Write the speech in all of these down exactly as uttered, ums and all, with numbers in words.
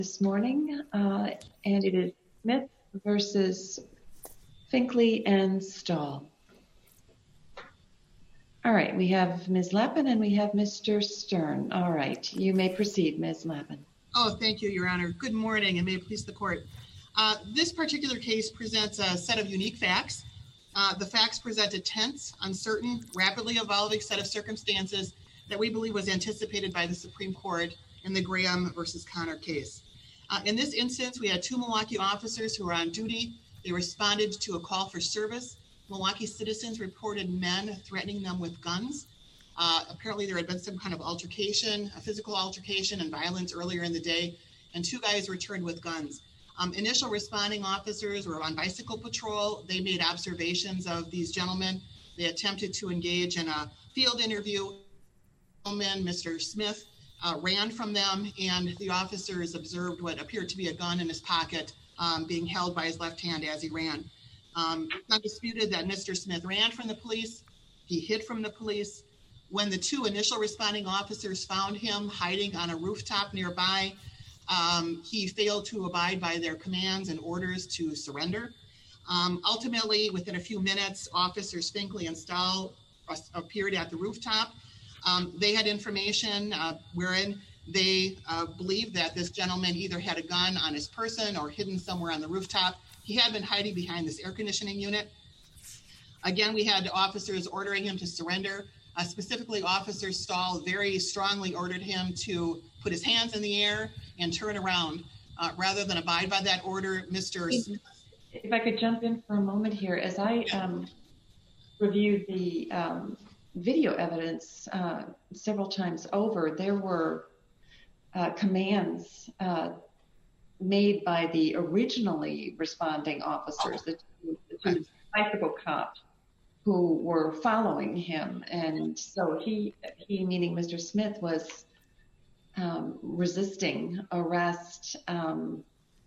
This morning, uh, and it is Smith versus Finkley and Stahl. All right, we have Miz Lappin and we have Mister Stern. All right, you may proceed, Miz Lappin. Oh, thank you, Your Honor. Good morning, and may it please the court. Uh, this particular case presents a set of unique facts. Uh, the facts present a tense, uncertain, rapidly evolving set of circumstances that we believe was anticipated by the Supreme Court in the Graham versus Connor case. Uh, in this instance, we had two Milwaukee officers who were on duty. They responded to a call for service. Milwaukee citizens reported men threatening them with guns. Uh, apparently, there had been some kind of altercation, a physical altercation and violence earlier in the day, and two guys returned with guns. Um, initial responding officers were on bicycle patrol. They made observations of these gentlemen. They attempted to engage in a field interview. Mister Smith uh, ran from them, and the officers observed what appeared to be a gun in his pocket um, being held by his left hand as he ran. Um, it's not disputed that Mister Smith ran from the police. He hid from the police. When the two initial responding officers found him hiding on a rooftop nearby, um, he failed to abide by their commands and orders to surrender. Um, ultimately, within a few minutes, Officers Finkley and Stahl appeared at the rooftop. Um, they had information uh, wherein they uh, believed that this gentleman either had a gun on his person or hidden somewhere on the rooftop. He had been hiding behind this air conditioning unit. Again, we had officers ordering him to surrender. Uh, specifically, Officer Stahl very strongly ordered him to put his hands in the air and turn around. Uh, rather than abide by that order, Mister Smith. If I could jump in for a moment here, as I um, reviewed the um, video evidence uh, several times over, there were uh, commands uh, made by the originally responding officers, the two, the two bicycle cops who were following him. And so he, he meaning Mister Smith, was um, resisting arrest um,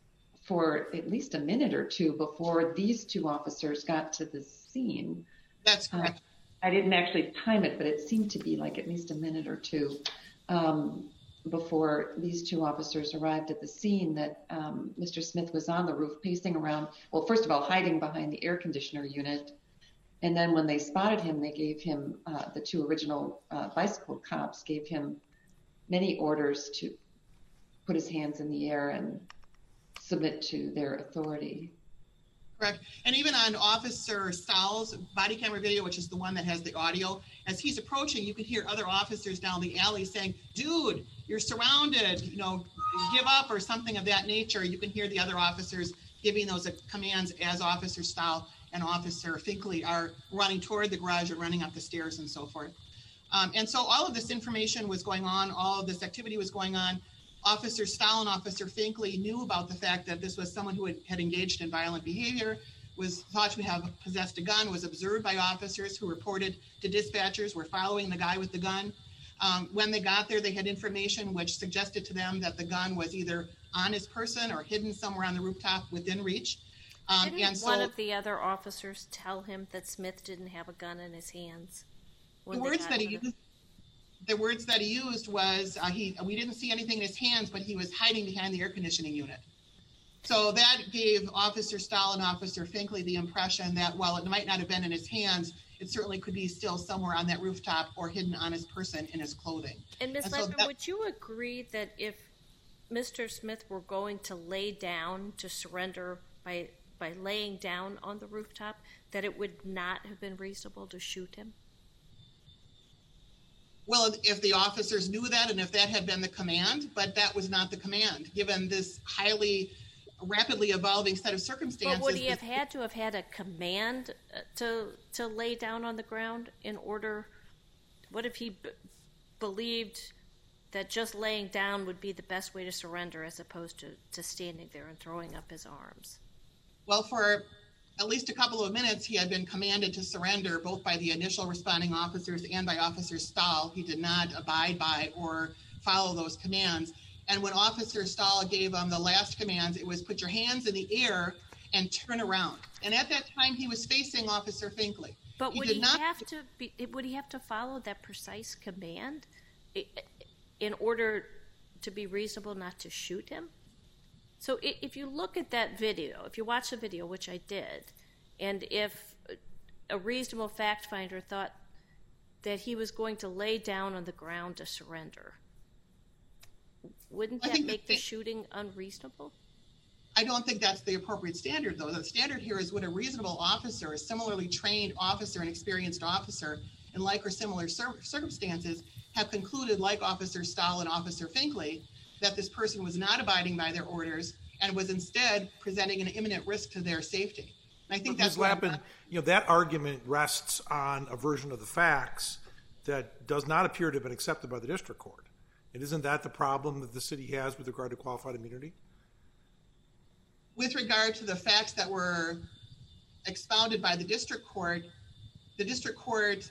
for at least a minute or two before these two officers got to the scene. That's correct. Uh, I didn't actually time it, but it seemed to be like at least a minute or two um, before these two officers arrived at the scene that um, Mister Smith was on the roof pacing around. Well, first of all, hiding behind the air conditioner unit. And then when they spotted him, they gave him, uh, the two original uh, bicycle cops gave him many orders to put his hands in the air and submit to their authority. Correct. And even on Officer Stahl's body camera video, which is the one that has the audio, as he's approaching, you can hear other officers down the alley saying, dude, you're surrounded, you know, give up or something of that nature. You can hear the other officers giving those commands as Officer Stahl and Officer Finkley are running toward the garage or running up the stairs and so forth. Um, and so all of this information was going on, all of this activity was going on. Officer Stahl and Officer Finkley knew about the fact that this was someone who had, had engaged in violent behavior, was thought to have possessed a gun, was observed by officers who reported to dispatchers were following the guy with the gun. Um, when they got there, they had information which suggested to them that the gun was either on his person or hidden somewhere on the rooftop within reach. Um, Didn't and so, one of the other officers tell him that Smith didn't have a gun in his hands? The words that he used, the words that he used was uh, he. We didn't see anything in his hands, but he was hiding behind the air conditioning unit. So that gave Officer Stahl and Officer Finkley the impression that while it might not have been in his hands, it certainly could be still somewhere on that rooftop or hidden on his person in his clothing. And Miz Lappin, so would you agree that if Mister Smith were going to lay down to surrender by by laying down on the rooftop, that it would not have been reasonable to shoot him? Well, if the officers knew that and if that had been the command, but that was not the command, given this highly, rapidly evolving set of circumstances. But would he have had to have had a command to to lay down on the ground in order? What if he b- believed that just laying down would be the best way to surrender as opposed to, to standing there and throwing up his arms? Well, for at least a couple of minutes, he had been commanded to surrender, both by the initial responding officers and by Officer Stahl. He did not abide by or follow those commands. And when Officer Stahl gave him the last commands, it was put your hands in the air and turn around. And at that time, he was facing Officer Finkley. But he would did he not... have to be? Would he have to follow that precise command in order to be reasonable not to shoot him? So if you look at that video, if you watch the video, which I did, and if a reasonable fact finder thought that he was going to lay down on the ground to surrender, wouldn't that make the shooting unreasonable? I don't think that's the appropriate standard, though. The standard here is would a reasonable officer, a similarly trained officer, an experienced officer, in like or similar cir- circumstances, have concluded, like Officer Stahl and Officer Finkley, that this person was not abiding by their orders and was instead presenting an imminent risk to their safety. And I think but that's Miz Lappin, you know, that argument rests on a version of the facts that does not appear to have been accepted by the district court. And isn't that the problem that the city has with regard to qualified immunity? With regard to the facts that were expounded by the district court, the district court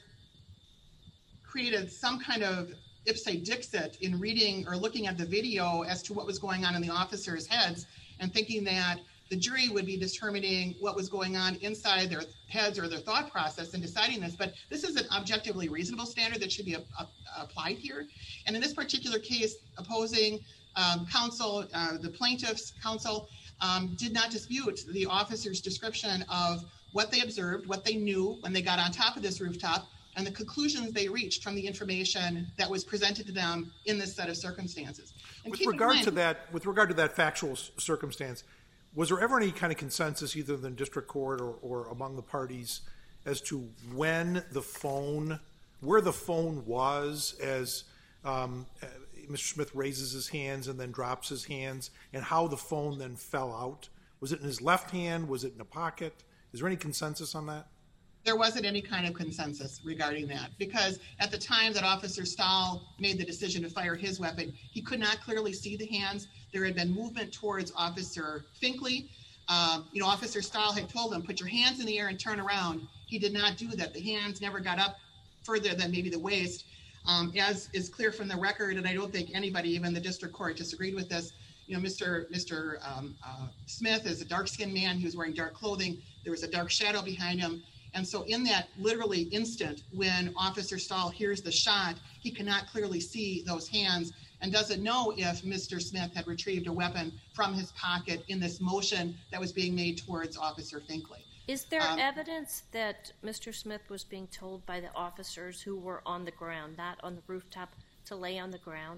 created some kind of ipse dixit in reading or looking at the video as to what was going on in the officers' heads and thinking that the jury would be determining what was going on inside their heads or their thought process in deciding this. But this is an objectively reasonable standard that should be a, a, applied here. And in this particular case, opposing um, counsel, uh, the plaintiff's counsel, um, did not dispute the officers' description of what they observed, what they knew when they got on top of this rooftop, and the conclusions they reached from the information that was presented to them in this set of circumstances. And with regard mind, to that, with regard to that factual circumstance, was there ever any kind of consensus, either in the district court or, or among the parties, as to when the phone, where the phone was as um, Mister Smith raises his hands and then drops his hands, and how the phone then fell out? Was it in his left hand? Was it in a pocket? Is there any consensus on that? There wasn't any kind of consensus regarding that, because at the time that Officer Stahl made the decision to fire his weapon, he could not clearly see the hands. There had been movement towards Officer Finkley. Um, you know, Officer Stahl had told him, put your hands in the air and turn around. He did not do that. The hands never got up further than maybe the waist. Um, as is clear from the record, and I don't think anybody, even the district court, disagreed with this, you know, Mister Mister Um, uh, Smith is a dark-skinned man. He was wearing dark clothing. There was a dark shadow behind him. And so in that literally instant when Officer Stahl hears the shot, he cannot clearly see those hands and doesn't know if Mister Smith had retrieved a weapon from his pocket in this motion that was being made towards Officer Finkley. Is there um, evidence that Mister Smith was being told by the officers who were on the ground, not on the rooftop, to lay on the ground?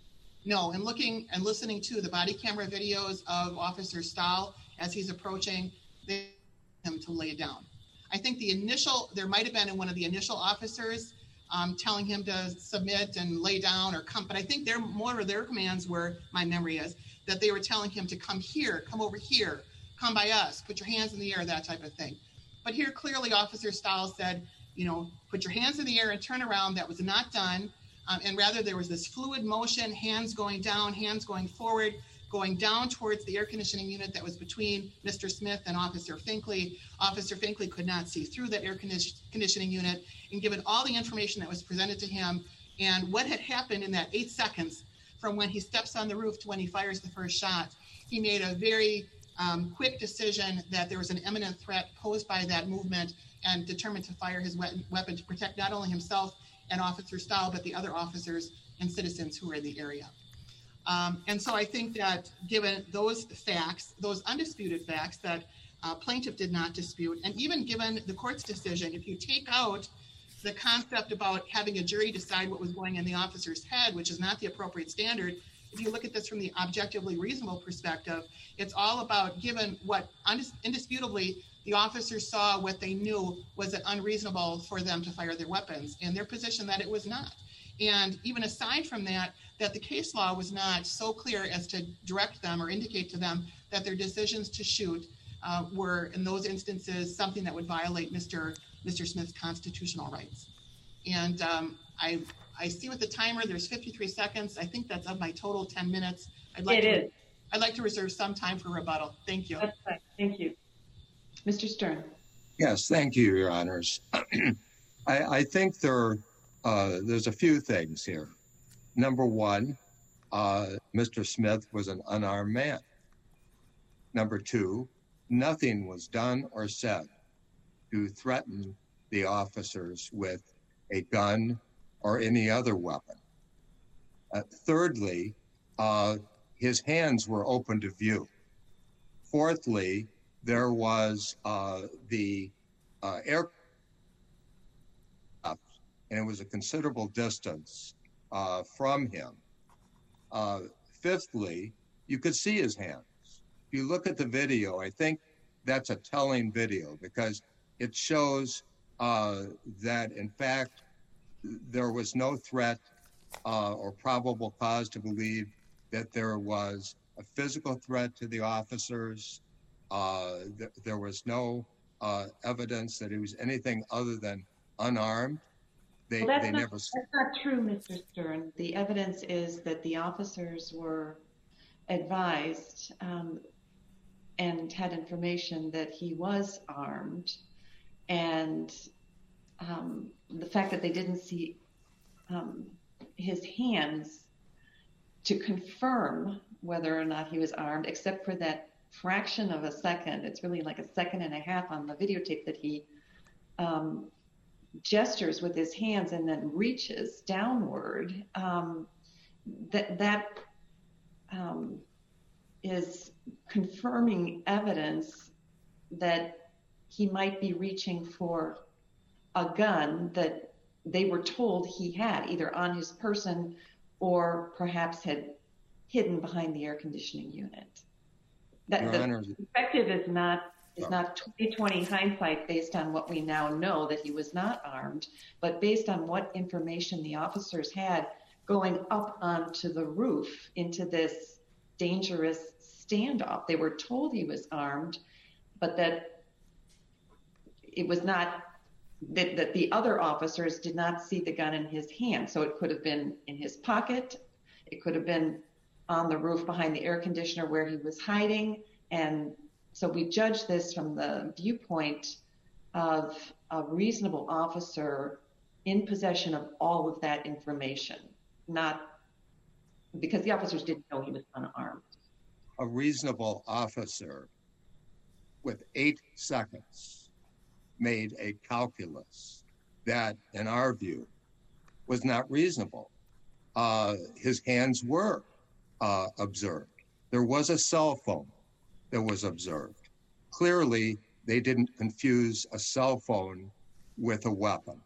No, and looking and listening to the body camera videos of Officer Stahl as he's approaching, they him to lay down. I think the initial, there might have been in one of the initial officers um, telling him to submit and lay down or come, but I think their more of their commands were, my memory is, that they were telling him to come here, come over here, come by us, put your hands in the air, that type of thing. But here clearly Officer Stahl said, you know, put your hands in the air and turn around. That was not done. Um, and rather there was this fluid motion, hands going down, hands going forward, going down towards the air conditioning unit that was between Mister Smith and Officer Finkley. Officer Finkley could not see through that air conditioning unit, and given all the information that was presented to him and what had happened in that eight seconds from when he steps on the roof to when he fires the first shot, he made a very um, quick decision that there was an imminent threat posed by that movement and determined to fire his weapon to protect not only himself and Officer Stahl, but the other officers and citizens who were in the area. Um, and so I think that given those facts, those undisputed facts that uh, plaintiff did not dispute, and even given the court's decision, if you take out the concept about having a jury decide what was going in the officer's head, which is not the appropriate standard, if you look at this from the objectively reasonable perspective, it's all about given what undis- indisputably the officers saw, what they knew was it unreasonable for them to fire their weapons, and their position that it was not. And even aside from that, that the case law was not so clear as to direct them or indicate to them that their decisions to shoot uh, were, in those instances, something that would violate Mister Mister Smith's constitutional rights. And um, I I see with the timer, there's fifty-three seconds. I think that's of my total ten minutes. I'd like it to, is. I'd like to reserve some time for rebuttal. Thank you. That's fine. Thank you. Mister Stern. Yes, thank you, Your Honors. I, I think there uh, there's a few things here. Number one, uh, Mister Smith was an unarmed man. Number two, nothing was done or said to threaten the officers with a gun or any other weapon. Uh, thirdly, uh, his hands were open to view. Fourthly, there was uh, the uh, air, and it was a considerable distance uh, from him. Uh, fifthly, you could see his hands. If you look at the video, I think that's a telling video because it shows uh, that, in fact, there was no threat uh, or probable cause to believe that there was a physical threat to the officers. Uh, th- there was no uh, evidence that he was anything other than unarmed. They, well, that's, they not, never... that's not true, Mister Stern. The evidence is that the officers were advised um, and had information that he was armed, and um, the fact that they didn't see um, his hands to confirm whether or not he was armed, except for that fraction of a second. It's really like a second and a half on the videotape that he um, gestures with his hands and then reaches downward. Um, that that um, is confirming evidence that he might be reaching for a gun that they were told he had either on his person or perhaps had hidden behind the air conditioning unit. That Your the Honor, perspective is not is Sorry. not twenty twenty hindsight based on what we now know that he was not armed, but based on what information the officers had going up onto the roof into this dangerous standoff. They were told he was armed, but that it was not, that, that the other officers did not see the gun in his hand. So it could have been in his pocket. It could have been on the roof behind the air conditioner where he was hiding. And so we judge this from the viewpoint of a reasonable officer in possession of all of that information, not because the officers didn't know he was unarmed. A reasonable officer with eight seconds made a calculus that, in our view, was not reasonable. Uh, his hands were uh, observed. There was a cell phone that was observed. Clearly, they didn't confuse a cell phone with a weapon.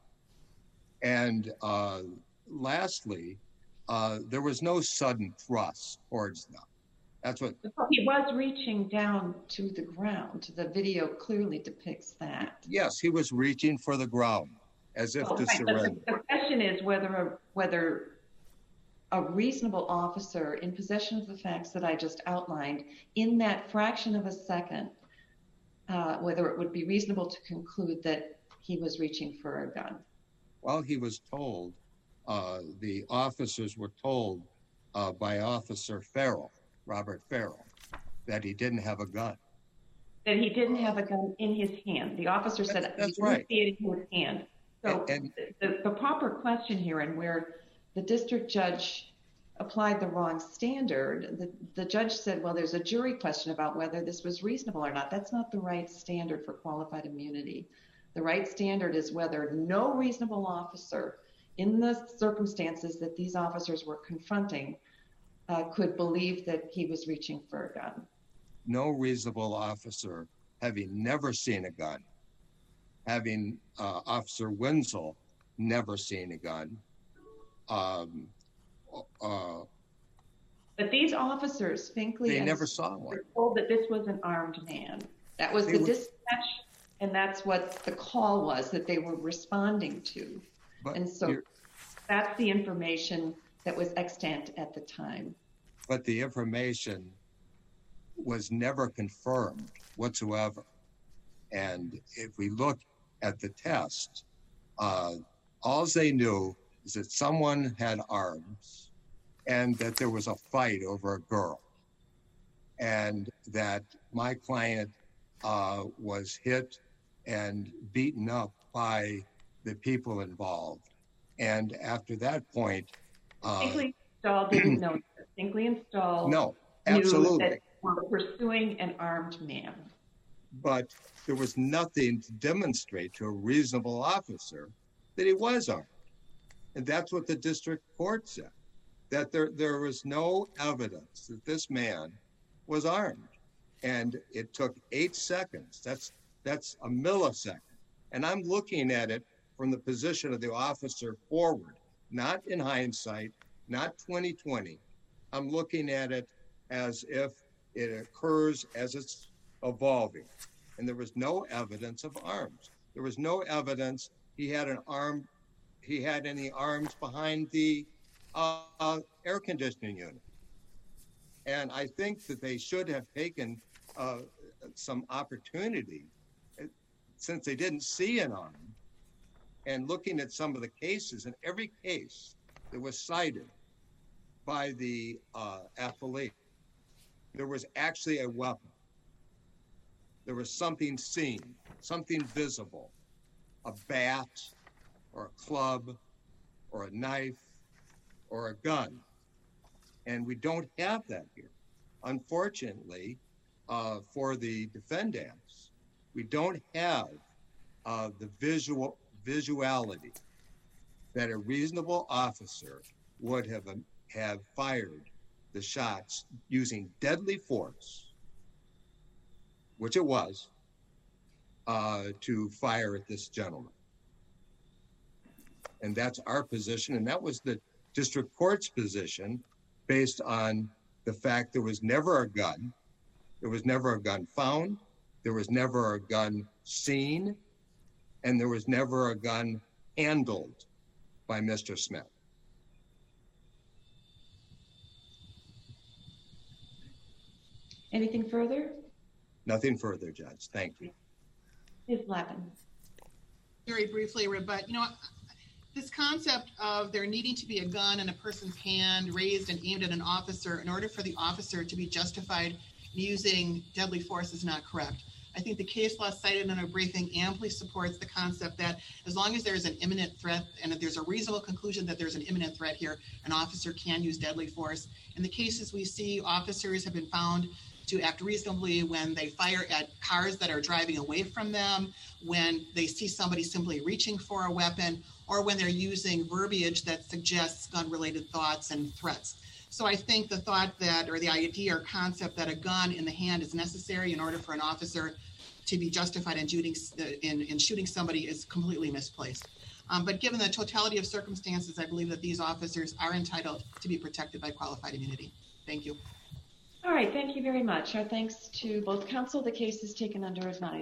And uh, lastly, uh, there was no sudden thrust towards them. That's what he was reaching down to the ground. The video clearly depicts that. Yes, he was reaching for the ground as if Oh, to right. surrender. The, the question is whether a, whether a reasonable officer in possession of the facts that I just outlined in that fraction of a second, uh, whether it would be reasonable to conclude that he was reaching for a gun. Well, he was told, uh, the officers were told uh, by Officer Farrell, Robert Farrell, that he didn't have a gun. That he didn't have a gun in his hand. The officer said That's, that's he didn't right. see it in his hand. So And, and the, the proper question here, and where the district judge applied the wrong standard, the, the judge said, well, there's a jury question about whether this was reasonable or not. That's not the right standard for qualified immunity. The right standard is whether no reasonable officer in the circumstances that these officers were confronting uh, could believe that he was reaching for a gun. no reasonable officer, having never seen a gun, having uh, Officer Wenzel never seen a gun, um, uh, But these officers, Finkley they and never saw one. were told that this was an armed man. That was They the were- dispatch, and that's what the call was that they were responding to. But And so you're- that's the information that was extant at the time. but the information was never confirmed whatsoever. And if we look at the test, uh, all they knew is that someone had arms and that there was a fight over a girl, and that my client uh, was hit and beaten up by the people involved. And after that point, uh, Finkley and Stahl didn't know that. Finkley and Stahl no, knew absolutely. that we're pursuing an armed man. But there was nothing to demonstrate to a reasonable officer that he was armed. And that's what the district court said, that there, there was no evidence that this man was armed. And it took eight seconds. That's that's a millisecond. And I'm looking at it from the position of the officer forward, not in hindsight, not twenty twenty. I'm looking at it as if it occurs as it's evolving. And there was no evidence of arms. There was no evidence he had an arm, he had any arms behind the uh, uh, air conditioning unit. And I think that they should have taken uh, some opportunity, since they didn't see an arm, and looking at some of the cases, in every case that was cited by the uh, athlete, there was actually a weapon. There was something seen, something visible, a bat or a club or a knife or a gun. And we don't have that here. Unfortunately, uh, for the defendants, we don't have uh, the visual visuality that a reasonable officer would have um, have fired the shots using deadly force, which it was, uh, to fire at this gentleman. And that's our position, and that was the district court's position, based on the fact there was never a gun, there was never a gun found, there was never a gun seen, and there was never a gun handled by Mister Smith. Anything further? Nothing further, Judge. Thank you. Miz Lappin. Very briefly, but you know, this concept of there needing to be a gun in a person's hand raised and aimed at an officer in order for the officer to be justified using deadly force is not correct. I think the case law cited in our briefing amply supports the concept that as long as there is an imminent threat and if there's a reasonable conclusion that there's an imminent threat here, an officer can use deadly force. In the cases we see, officers have been found to act reasonably when they fire at cars that are driving away from them, when they see somebody simply reaching for a weapon, or when they're using verbiage that suggests gun-related thoughts and threats. So I think the thought that, or the idea or concept that a gun in the hand is necessary in order for an officer to be justified in shooting, in, in shooting somebody is completely misplaced. Um, but given the totality of circumstances, I believe that these officers are entitled to be protected by qualified immunity. Thank you. All right, thank you very much. Our thanks to both counsel. The case is taken under advisement.